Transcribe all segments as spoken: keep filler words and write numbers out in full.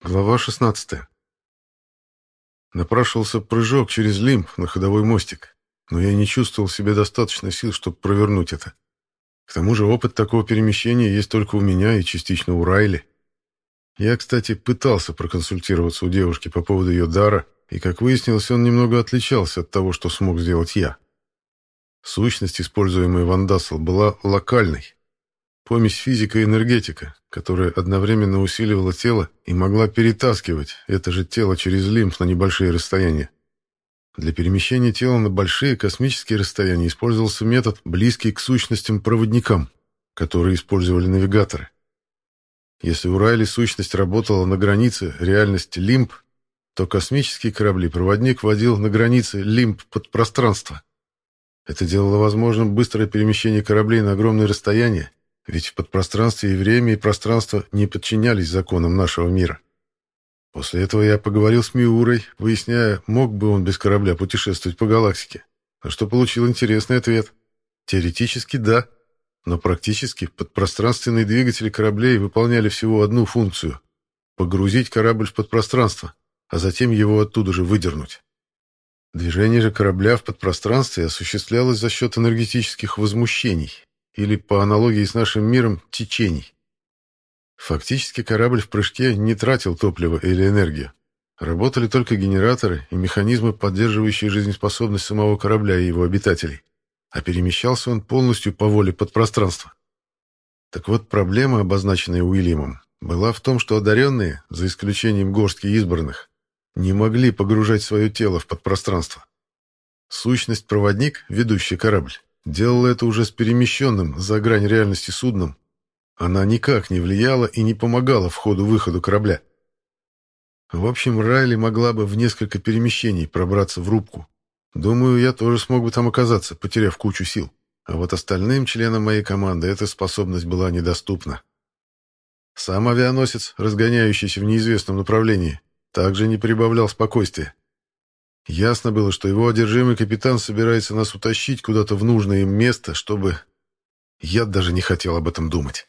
Глава шестнадцатая. Напрашивался прыжок через лимб на ходовой мостик, но я не чувствовал в себе достаточно сил, чтобы провернуть это. К тому же опыт такого перемещения есть только у меня и частично у Райли. Я, кстати, пытался проконсультироваться у девушки по поводу ее дара, и, как выяснилось, он немного отличался от того, что смог сделать я. Сущность, используемая Вандасл, была локальной. Помесь физика и энергетика, которая одновременно усиливала тело и могла перетаскивать это же тело через лимф на небольшие расстояния. Для перемещения тела на большие космические расстояния использовался метод, близкий к сущностям-проводникам, которые использовали навигаторы. Если у Райли сущность работала на границе реальности лимб, то космические корабли проводник водил на границе лимб подпространства. Это делало возможным быстрое перемещение кораблей на огромные расстояния, ведь в подпространстве и время, и пространство не подчинялись законам нашего мира. После этого я поговорил с Миурой, выясняя, мог бы он без корабля путешествовать по галактике, на что получил интересный ответ. Теоретически да, но практически подпространственные двигатели кораблей выполняли всего одну функцию — погрузить корабль в подпространство, а затем его оттуда же выдернуть. Движение же корабля в подпространстве осуществлялось за счет энергетических возмущений, или, по аналогии с нашим миром, течений. Фактически корабль в прыжке не тратил топливо или энергию. Работали только генераторы и механизмы, поддерживающие жизнеспособность самого корабля и его обитателей. А перемещался он полностью по воле подпространства. Так вот, проблема, обозначенная Уильямом, была в том, что одаренные, за исключением горстки избранных, не могли погружать свое тело в подпространство. Сущность-проводник, ведущий корабль, делала это уже с перемещенным за грань реальности судном. Она никак не влияла и не помогала входу-выходу корабля. В общем, Райли могла бы в несколько перемещений пробраться в рубку. Думаю, я тоже смог бы там оказаться, потеряв кучу сил. А вот остальным членам моей команды эта способность была недоступна. Сам авианосец, разгоняющийся в неизвестном направлении, также не прибавлял спокойствия. Ясно было, что его одержимый капитан собирается нас утащить куда-то в нужное им место, чтобы... Я даже не хотел об этом думать.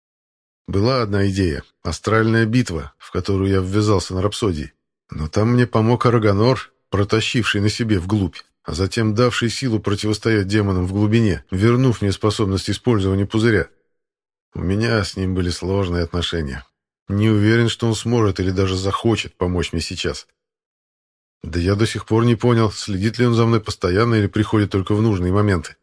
Была одна идея — астральная битва, в которую я ввязался на рапсодии. Но там мне помог Арагонор, протащивший на себе вглубь, а затем давший силу противостоять демонам в глубине, вернув мне способность использования пузыря. У меня с ним были сложные отношения. Не уверен, что он сможет или даже захочет помочь мне сейчас. Да я до сих пор не понял, следит ли он за мной постоянно или приходит только в нужные моменты.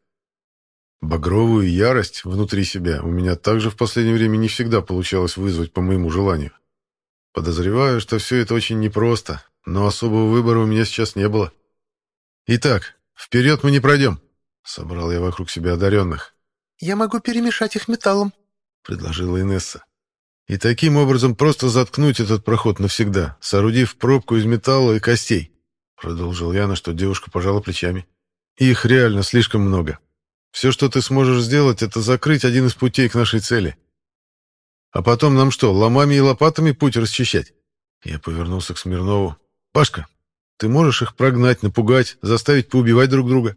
Багровую ярость внутри себя у меня также в последнее время не всегда получалось вызвать по моему желанию. Подозреваю, что все это очень непросто, но особого выбора у меня сейчас не было. «Итак, вперед мы не пройдем», — собрал я вокруг себя одаренных. «Я могу перемешать их металлом», — предложила Инесса. «И таким образом просто заткнуть этот проход навсегда, соорудив пробку из металла и костей», — продолжил я, на что девушка пожала плечами. «Их реально слишком много. Все, что ты сможешь сделать, это закрыть один из путей к нашей цели. А потом нам что, ломами и лопатами путь расчищать?» Я повернулся к Смирнову. «Пашка, ты можешь их прогнать, напугать, заставить поубивать друг друга?»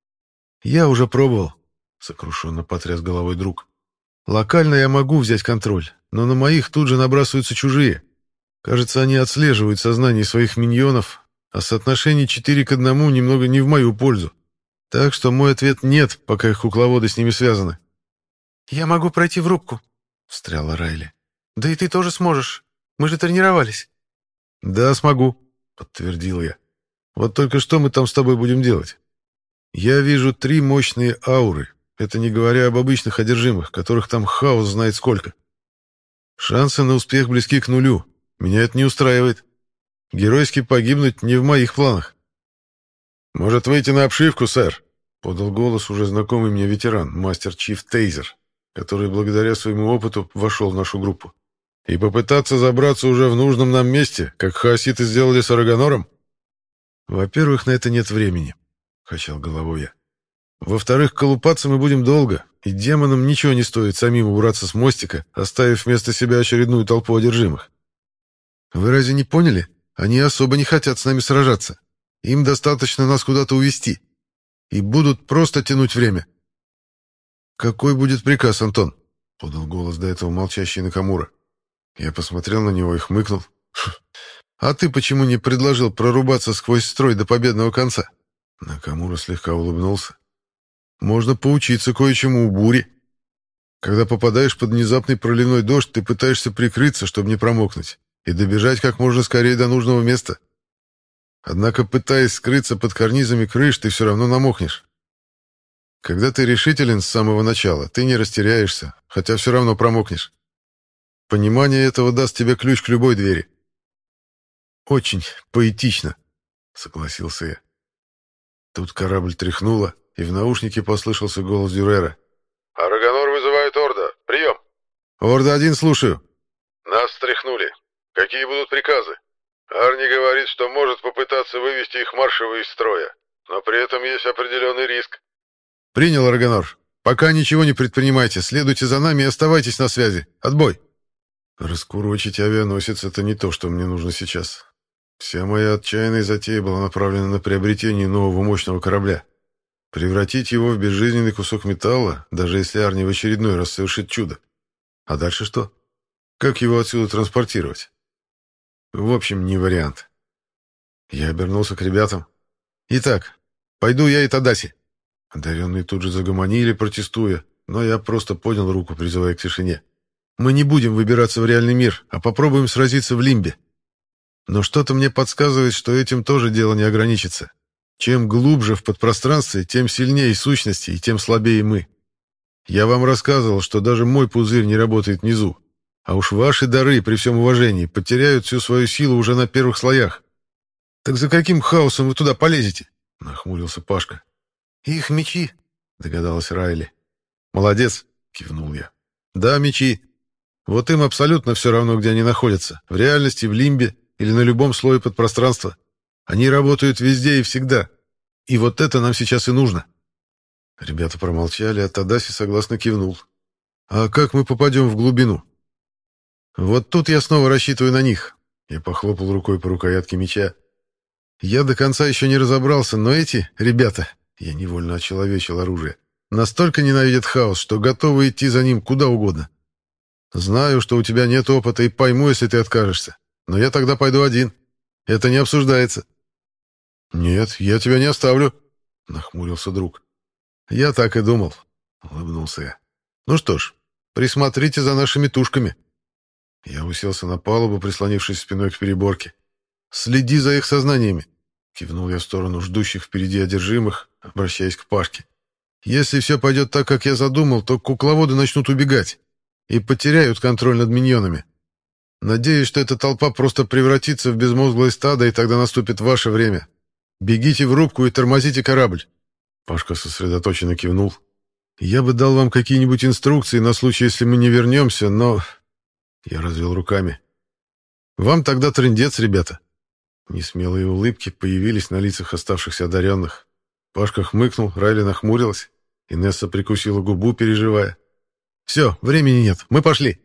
«Я уже пробовал», — сокрушенно потряс головой друг. «Локально я могу взять контроль, но на моих тут же набрасываются чужие. Кажется, они отслеживают сознание своих миньонов, а соотношение четыре к одному немного не в мою пользу. Так что мой ответ — нет, пока их кукловоды с ними связаны». «Я могу пройти в рубку», — встряла Райли. «Да и ты тоже сможешь. Мы же тренировались». «Да, смогу», — подтвердил я. «Вот только что мы там с тобой будем делать? Я вижу три мощные ауры, это не говоря об обычных одержимых, которых там хаос знает сколько. Шансы на успех близки к нулю. Меня это не устраивает. Геройски погибнуть не в моих планах». «Может, выйти на обшивку, сэр?» — подал голос уже знакомый мне ветеран, мастер Чиф Тейзер, который благодаря своему опыту вошел в нашу группу. «И попытаться забраться уже в нужном нам месте, как хаоситы сделали с Арагонором?» «Во-первых, на это нет времени», — качал головой я. «Во-вторых, колупаться мы будем долго, и демонам ничего не стоит самим убраться с мостика, оставив вместо себя очередную толпу одержимых. Вы разве не поняли? Они особо не хотят с нами сражаться. Им достаточно нас куда-то увести. И будут просто тянуть время». «Какой будет приказ, Антон?» — подал голос до этого молчащий Накамура. Я посмотрел на него и хмыкнул. А ты почему не предложил прорубаться сквозь строй до победного конца? Накамура слегка улыбнулся. Можно поучиться кое-чему у бури. Когда попадаешь под внезапный проливной дождь, ты пытаешься прикрыться, чтобы не промокнуть, и добежать как можно скорее до нужного места. Однако, пытаясь скрыться под карнизами крыш, ты все равно намокнешь. Когда ты решителен с самого начала, ты не растеряешься, хотя все равно промокнешь. Понимание этого даст тебе ключ к любой двери. Очень поэтично, согласился я. Тут корабль тряхнуло, и в наушнике послышался голос Дюрера. «Араганор вызывает Орда. Прием!» «Орда-один, слушаю». «Нас встряхнули. Какие будут приказы? Арни говорит, что может попытаться вывести их маршевые из строя, но при этом есть определенный риск». «Принял, Араганор. Пока ничего не предпринимайте. Следуйте за нами и оставайтесь на связи. Отбой!» Раскурочить авианосец — это не то, что мне нужно сейчас. Вся моя отчаянная затея была направлена на приобретение нового мощного корабля. Превратить его в безжизненный кусок металла, даже если Арни в очередной раз совершит чудо. А дальше что? Как его отсюда транспортировать? В общем, не вариант. Я обернулся к ребятам. «Итак, пойду я и Тадаси». Одаренные тут же загомонили, протестуя, но я просто поднял руку, призывая к тишине. «Мы не будем выбираться в реальный мир, а попробуем сразиться в Лимбе. Но что-то мне подсказывает, что этим тоже дело не ограничится. Чем глубже в подпространстве, тем сильнее сущности и тем слабее мы. Я вам рассказывал, что даже мой пузырь не работает внизу. А уж ваши дары, при всем уважении, потеряют всю свою силу уже на первых слоях. Так за каким хаосом вы туда полезете?» — нахмурился Пашка. «Их мечи», — догадалась Райли. «Молодец», — кивнул я. «Да, мечи. Вот им абсолютно все равно, где они находятся. В реальности, в Лимбе или на любом слое подпространства. Они работают везде и всегда. И вот это нам сейчас и нужно». Ребята промолчали, а Тадаси согласно кивнул. «А как мы попадем в глубину?» «Вот тут я снова рассчитываю на них». Я похлопал рукой по рукоятке меча. «Я до конца еще не разобрался, но эти ребята...» Я невольно очеловечил оружие. «Настолько ненавидят хаос, что готовы идти за ним куда угодно. Знаю, что у тебя нет опыта, и пойму, если ты откажешься. Но я тогда пойду один. Это не обсуждается». «Нет, я тебя не оставлю», — нахмурился друг. «Я так и думал», — улыбнулся я. «Ну что ж, присмотрите за нашими тушками». Я уселся на палубу, прислонившись спиной к переборке. «Следи за их сознаниями», — кивнул я в сторону ждущих впереди одержимых, обращаясь к Пашке. «Если все пойдет так, как я задумал, то кукловоды начнут убегать и потеряют контроль над миньонами. Надеюсь, что эта толпа просто превратится в безмозглое стадо, и тогда наступит ваше время. Бегите в рубку и тормозите корабль». Пашка сосредоточенно кивнул. «Я бы дал вам какие-нибудь инструкции на случай, если мы не вернемся, но...» Я развел руками. «Вам тогда трындец, ребята». Несмелые улыбки появились на лицах оставшихся одаренных. Пашка хмыкнул, Райли нахмурилась. Инесса прикусила губу, переживая. «Все, времени нет, мы пошли».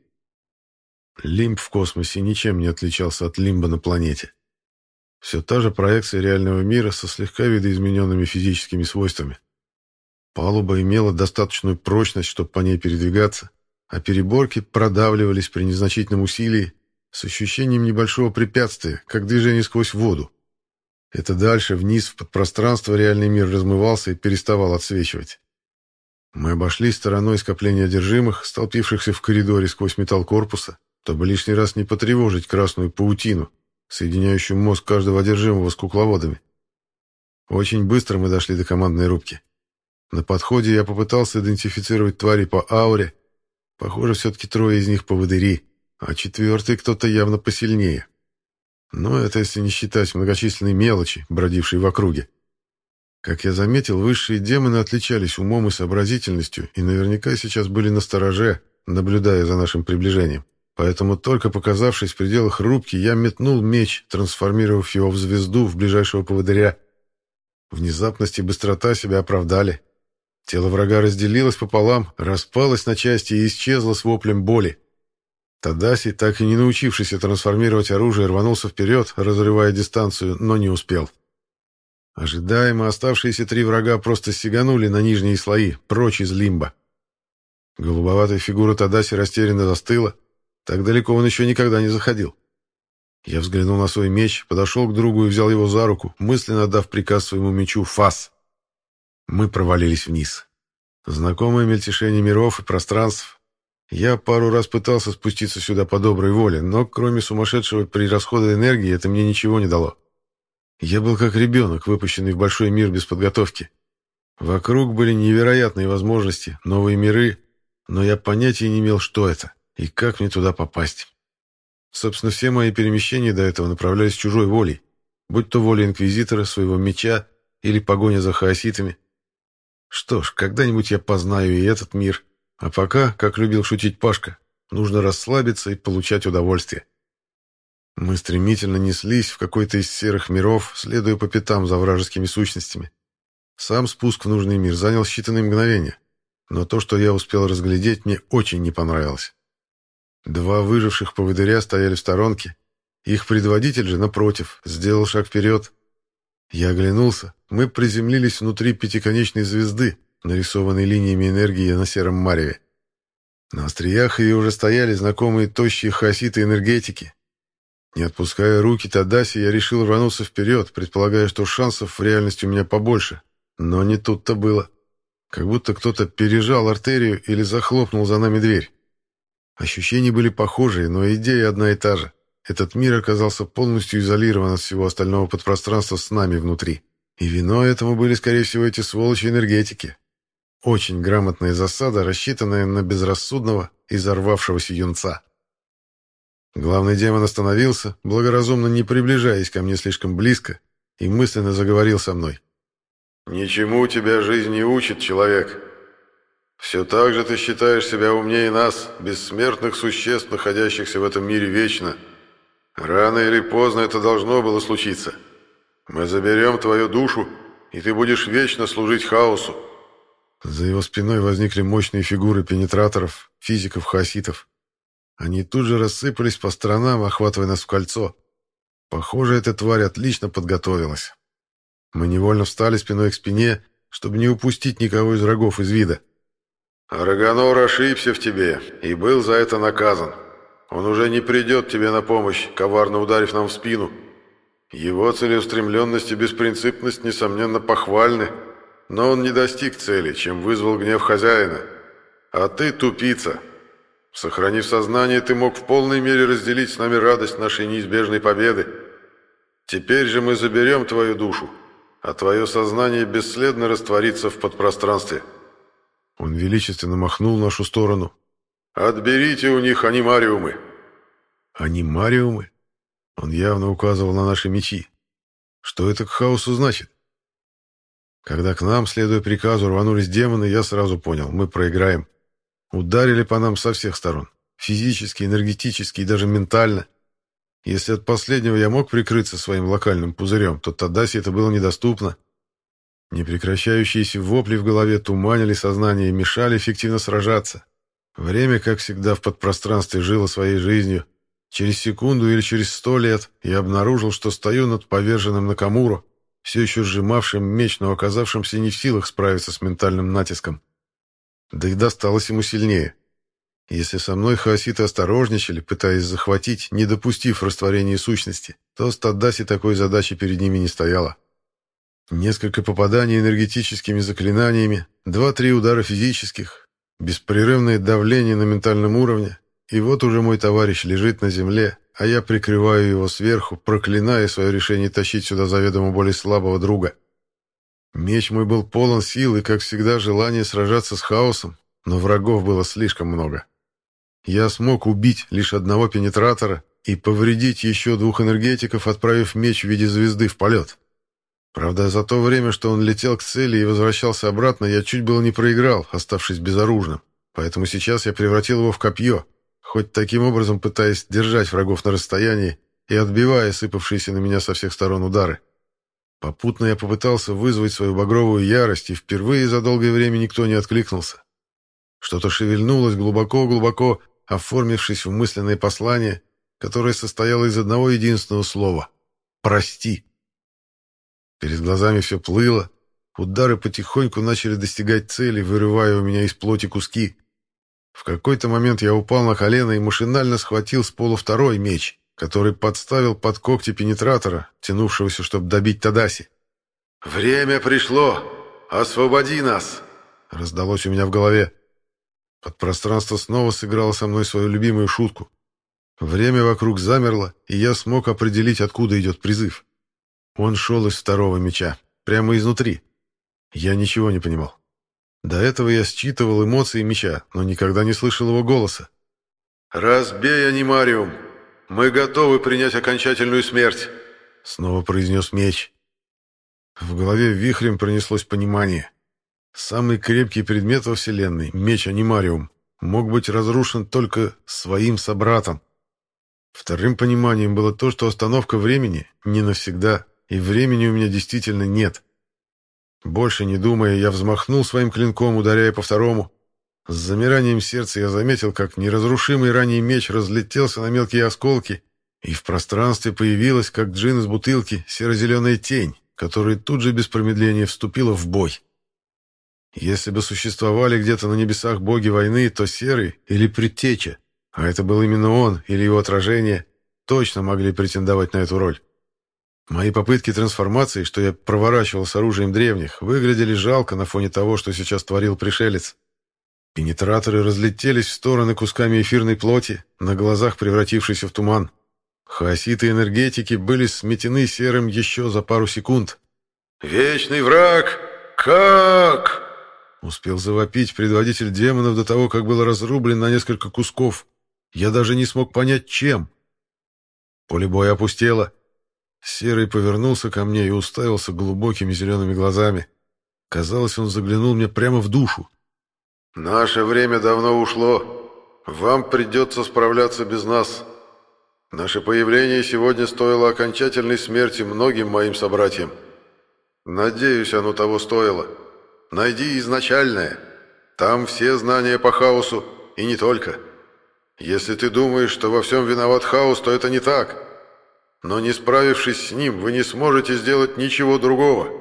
Лимб в космосе ничем не отличался от лимба на планете. Все та же проекция реального мира со слегка видоизмененными физическими свойствами. Палуба имела достаточную прочность, чтобы по ней передвигаться, а переборки продавливались при незначительном усилии с ощущением небольшого препятствия, как движение сквозь воду. Это дальше, вниз, в подпространство реальный мир размывался и переставал отсвечивать. Мы обошли стороной скопление одержимых, столпившихся в коридоре сквозь металл корпуса, чтобы лишний раз не потревожить красную паутину, соединяющую мозг каждого одержимого с кукловодами. Очень быстро мы дошли до командной рубки. На подходе я попытался идентифицировать твари по ауре. Похоже, все-таки трое из них поводыри, а четвертый кто-то явно посильнее. Но это если не считать многочисленные мелочи, бродившие в округе. Как я заметил, высшие демоны отличались умом и сообразительностью и наверняка сейчас были настороже, наблюдая за нашим приближением. Поэтому, только показавшись в пределах рубки, я метнул меч, трансформировав его в звезду в ближайшего поводыря. Внезапность и быстрота себя оправдали. Тело врага разделилось пополам, распалось на части и исчезло с воплем боли. Тадаси, так и не научившийся трансформировать оружие, рванулся вперед, разрывая дистанцию, но не успел. Ожидаемо оставшиеся три врага просто сиганули на нижние слои, прочь из лимба. Голубоватая фигура Тадаси растерянно застыла. Так далеко он еще никогда не заходил. Я взглянул на свой меч, подошел к другу и взял его за руку, мысленно отдав приказ своему мечу «Фас». Мы провалились вниз. Знакомое мельтешение миров и пространств. Я пару раз пытался спуститься сюда по доброй воле, но кроме сумасшедшего при расходе энергии это мне ничего не дало. Я был как ребенок, выпущенный в большой мир без подготовки. Вокруг были невероятные возможности, новые миры, но я понятия не имел, что это и как мне туда попасть. Собственно, все мои перемещения до этого направлялись чужой волей, будь то воля Инквизитора, своего меча или погоня за хаоситами. Что ж, когда-нибудь я познаю и этот мир, а пока, как любил шутить Пашка, нужно расслабиться и получать удовольствие. Мы стремительно неслись в какой-то из серых миров, следуя по пятам за вражескими сущностями. Сам спуск в нужный мир занял считанные мгновения, но то, что я успел разглядеть, мне очень не понравилось. Два выживших поводыря стояли в сторонке, их предводитель же, напротив, сделал шаг вперед. Я оглянулся, мы приземлились внутри пятиконечной звезды, нарисованной линиями энергии на сером мареве. На остриях ее уже стояли знакомые тощие хаоситы энергетики. Не отпуская руки Тадаси, я решил рвануться вперед, предполагая, что шансов в реальности у меня побольше. Но не тут-то было. Как будто кто-то пережал артерию или захлопнул за нами дверь. Ощущения были похожие, но идея одна и та же. Этот мир оказался полностью изолирован от всего остального подпространства с нами внутри. И виной этому были, скорее всего, эти сволочи энергетики. Очень грамотная засада, рассчитанная на безрассудного и взорвавшегося юнца. Главный демон остановился, благоразумно не приближаясь ко мне слишком близко, и мысленно заговорил со мной. «Ничему тебя жизнь не учит, человек. Все так же ты считаешь себя умнее нас, бессмертных существ, находящихся в этом мире вечно. Рано или поздно это должно было случиться. Мы заберем твою душу, и ты будешь вечно служить хаосу». За его спиной возникли мощные фигуры пенетраторов, физиков-хаоситов. Они тут же рассыпались по сторонам, охватывая нас в кольцо. Похоже, эта тварь отлично подготовилась. Мы невольно встали спиной к спине, чтобы не упустить никого из врагов из вида. «Арагонор ошибся в тебе и был за это наказан. Он уже не придет тебе на помощь, коварно ударив нам в спину. Его целеустремленность и беспринципность, несомненно, похвальны, но он не достиг цели, чем вызвал гнев хозяина. А ты тупица. Сохранив сознание, ты мог в полной мере разделить с нами радость нашей неизбежной победы. Теперь же мы заберем твою душу, а твое сознание бесследно растворится в подпространстве». Он величественно махнул в нашу сторону. «Отберите у них анимариумы». «Анимариумы?» Он явно указывал на наши мечи. Что это к хаосу значит? Когда к нам, следуя приказу, рванулись демоны, я сразу понял, мы проиграем. Ударили по нам со всех сторон. Физически, энергетически и даже ментально. Если от последнего я мог прикрыться своим локальным пузырем, то Тадаси это было недоступно. Непрекращающиеся вопли в голове туманили сознание и мешали эффективно сражаться. Время, как всегда, в подпространстве жило своей жизнью. Через секунду или через сто лет я обнаружил, что стою над поверженным Накамуро, все еще сжимавшим меч, но оказавшимся не в силах справиться с ментальным натиском. Да и досталось ему сильнее. Если со мной хаоситы осторожничали, пытаясь захватить, не допустив растворения сущности, то с Тадаси такой задачи перед ними не стояло. Несколько попаданий энергетическими заклинаниями, два-три удара физических, беспрерывное давление на ментальном уровне, и вот уже мой товарищ лежит на земле, а я прикрываю его сверху, проклиная свое решение тащить сюда заведомо более слабого друга. Меч мой был полон сил и, как всегда, желание сражаться с хаосом, но врагов было слишком много. Я смог убить лишь одного пенетратора и повредить еще двух энергетиков, отправив меч в виде звезды в полет. Правда, за то время, что он летел к цели и возвращался обратно, я чуть было не проиграл, оставшись безоружным. Поэтому сейчас я превратил его в копье, хоть таким образом пытаясь держать врагов на расстоянии и отбивая сыпавшиеся на меня со всех сторон удары. Попутно я попытался вызвать свою багровую ярость, и впервые за долгое время никто не откликнулся. Что-то шевельнулось глубоко-глубоко, оформившись в мысленное послание, которое состояло из одного единственного слова — «Прости». Перед глазами все плыло, удары потихоньку начали достигать цели, вырывая у меня из плоти куски. В какой-то момент я упал на колено и машинально схватил с пола второй меч, который подставил под когти пенетратора, тянувшегося, чтобы добить Тадаси. «Время пришло! Освободи нас!» Раздалось у меня в голове. Подпространство снова сыграло со мной свою любимую шутку. Время вокруг замерло, и я смог определить, откуда идет призыв. Он шел из второго меча, прямо изнутри. Я ничего не понимал. До этого я считывал эмоции меча, но никогда не слышал его голоса. «Разбей анимариум! Мы готовы принять окончательную смерть!» Снова произнес меч. В голове вихрем пронеслось понимание. Самый крепкий предмет во Вселенной, меч-анимариум, мог быть разрушен только своим собратом. Вторым пониманием было то, что остановка времени не навсегда, и времени у меня действительно нет. Больше не думая, я взмахнул своим клинком, ударяя по второму. С замиранием сердца я заметил, как неразрушимый ранее меч разлетелся на мелкие осколки, и в пространстве появилась, как джин из бутылки, серо-зеленая тень, которая тут же без промедления вступила в бой. Если бы существовали где-то на небесах боги войны, то Серый или Предтеча, а это был именно он или его отражение, точно могли претендовать на эту роль. Мои попытки трансформации, что я проворачивал с оружием древних, выглядели жалко на фоне того, что сейчас творил пришелец. Пенетраторы разлетелись в стороны кусками эфирной плоти, на глазах превратившейся в туман. Хаоситы энергетики были сметены серым еще за пару секунд. «Вечный враг! Как?» Успел завопить предводитель демонов до того, как был разрублен на несколько кусков. Я даже не смог понять, чем. Поле боя опустело. Серый повернулся ко мне и уставился глубокими зелеными глазами. Казалось, он заглянул мне прямо в душу. «Наше время давно ушло. Вам придется справляться без нас. Наше появление сегодня стоило окончательной смерти многим моим собратьям. Надеюсь, оно того стоило. Найди изначальное. Там все знания по хаосу, и не только. Если ты думаешь, что во всем виноват хаос, то это не так. Но не справившись с ним, вы не сможете сделать ничего другого».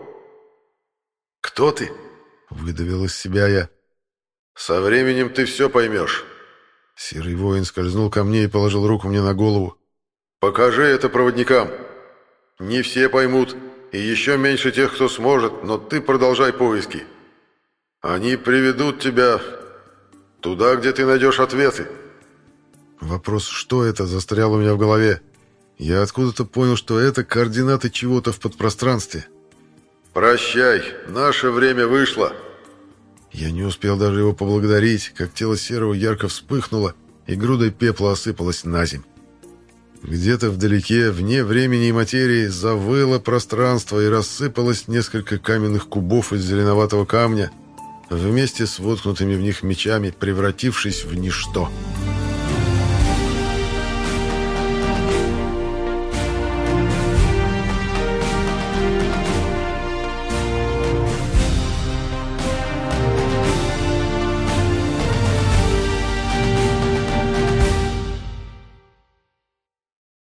«Кто ты?» — выдавил из себя я. «Со временем ты все поймешь». Серый воин скользнул ко мне и положил руку мне на голову. «Покажи это проводникам. Не все поймут, и еще меньше тех, кто сможет, но ты продолжай поиски. Они приведут тебя туда, где ты найдешь ответы». Вопрос «что это?» застрял у меня в голове. Я откуда-то понял, что это координаты чего-то в подпространстве. «Прощай, наше время вышло». Я не успел даже его поблагодарить, как тело Серого ярко вспыхнуло, и грудой пепла осыпалось на земь. Где-то вдалеке, вне времени и материи, завыло пространство и рассыпалось несколько каменных кубов из зеленоватого камня, вместе с воткнутыми в них мечами, превратившись в ничто.